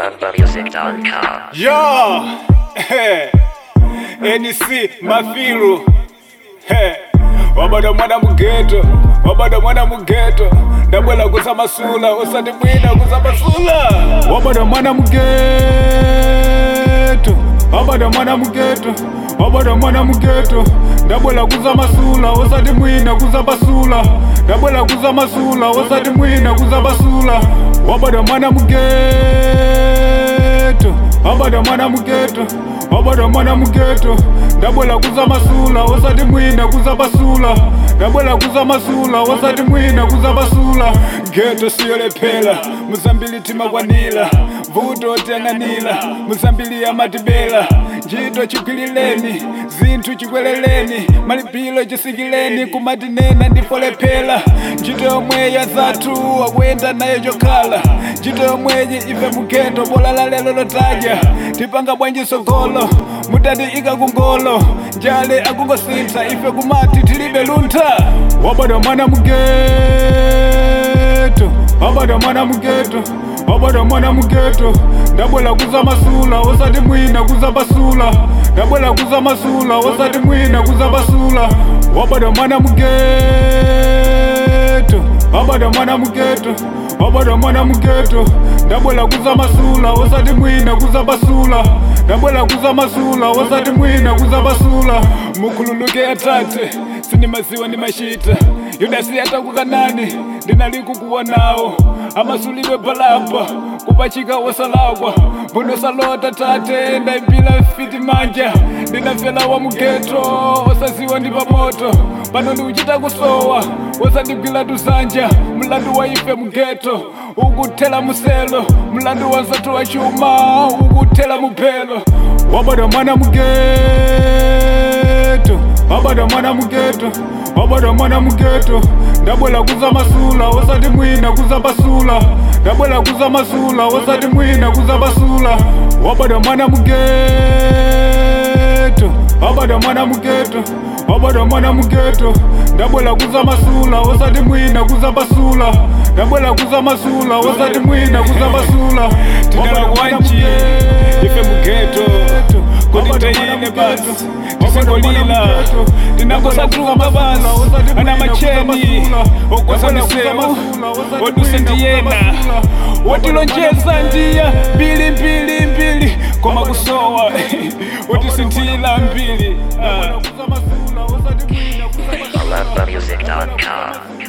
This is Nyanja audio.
AlambdaMusic.com. Yo, NC Mafiru, wabada mwana mugeto, wabada mwana mugeto, ndabwela kuza masula, usati mwina kuza masula. Wabada mwana mugeto, wabada mwana mugeto, wabada mwana mugeto, ndabwela kuza masula, usati mwina kuza basula. Ndabwela kuza masula, usati mwina kuza basula. Wabada mwana mugeto, wabada mwana mugeto, wabada mwana mugeto, ndabwela kuza masula, usati mwina kuza basula. Ndabwela kuza masula, usati mwina kuza basula. Geto siyolepela, muzambili timakwanila, vuto tenganila, muzambili amatibela. Njito chikwilileni, zinthu chikweleleni, malipilo chisikileni, kumatinena ndifolepela. Njito yomwe ya zathu akwenda nayo chokhala, njito yomweyi ife mugeto bolala lelo lotaja. Tipanga bwanji sogolo, mutati ikakungolo, njale akungosintha ife kumati tilibe luntha. Wabada mwana mugeto, wabada mwana mugeto, wabada mwana mugeto, ndabwela kuza masula, usati mwina kuza basula. Ndabwela kuza masula, usati mwina kuza basula. Wabada mwana mugeto, wabada mwana mugeto, wabada mwana mugeto, ndabwela kuza masula, usati mwina kuza basula. Ndabwela kuza masula, usati mwina kuza basula. Mukhululuke atate, sinimaziwa ni mashita, Yudasi atakukanani, ndinalikukuwonawo. Amasulidwe palapa, kupachika wosalakwa, mbuno salota tate, ndaipila fiti manja. Ndinafela wa mugeto, osaziwa ndi pamoto, pano ndiuchita kusowa, osandigwila tusanja. Mlandu wa ife mugeto, ukuthela muselo, mlandu wa nzatu wa chuma, ukuthela mupelo. Wabada mwana mugeto, wabada mwana mugeto, wabada mwana mugeto, ndabwela kuza masula, usati mwina kuza basula. Ndabwela kuza masula, usati mwina kuza basula. Wabada mwana mugeto, wabada mwana mugeto, wabada mwana mugeto, ndabwela kuza masula, usati mwina kuza basula. Ndabwela kuza masula, usati mwina kuza basula. Tidala wanji, ife mugeto, kutitayine batu, tisengolila, tinakosatruka basi, ana macheni, okosanisemu, odusendiyena, otilonjeza ndiya, mbili mbili mbili, koma kusowa, otisintila mbili. AlambdaMusic.com.